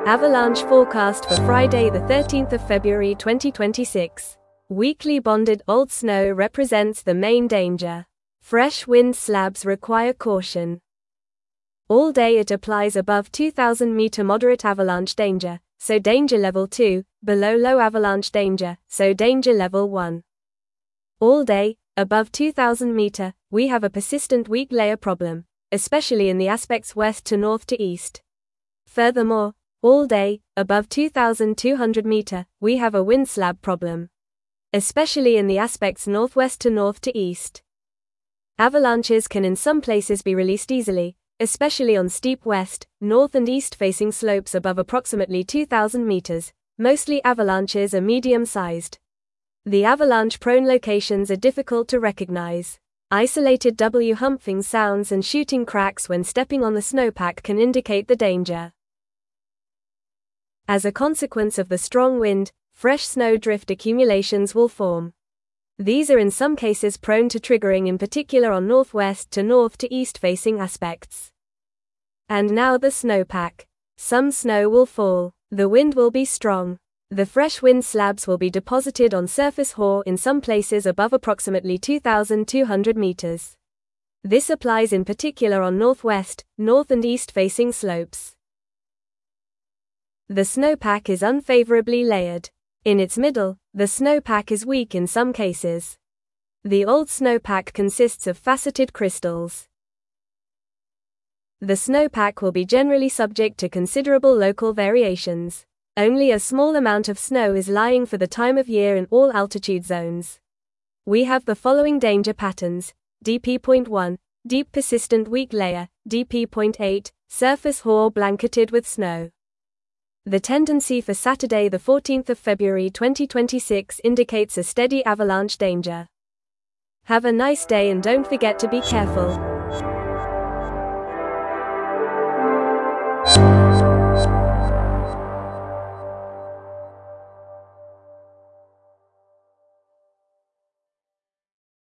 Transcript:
Avalanche forecast for Friday the 13th of February 2026. Weakly bonded old snow represents the main danger. Fresh wind slabs require caution. All day it applies above 2000 meter moderate avalanche danger, so danger level 2, below low avalanche danger, so danger level 1. All day, above 2000 meter, we have a persistent weak layer problem, especially in the aspects west to north to east. Furthermore, all day, above 2200 meter, we have a wind slab problem, especially in the aspects northwest to north to east. Avalanches can in some places be released easily, especially on steep west, north and east facing slopes above approximately 2000 meters. Mostly avalanches are medium-sized. The avalanche-prone locations are difficult to recognize. Isolated W-humping sounds and shooting cracks when stepping on the snowpack can indicate the danger. As a consequence of the strong wind, fresh snow drift accumulations will form. These are in some cases prone to triggering, in particular on northwest to north to east facing aspects. And now the snowpack. Some snow will fall. The wind will be strong. The fresh wind slabs will be deposited on surface hoar in some places above approximately 2200 meters. This applies in particular on northwest, north and east facing slopes. The snowpack is unfavorably layered. In its middle, the snowpack is weak in some cases. The old snowpack consists of faceted crystals. The snowpack will be generally subject to considerable local variations. Only a small amount of snow is lying for the time of year in all altitude zones. We have the following danger patterns: DP.1, deep persistent weak layer, DP.8, surface hoar blanketed with snow. The tendency for Saturday the 14th of February 2026 indicates a steady avalanche danger. Have a nice day and don't forget to be careful.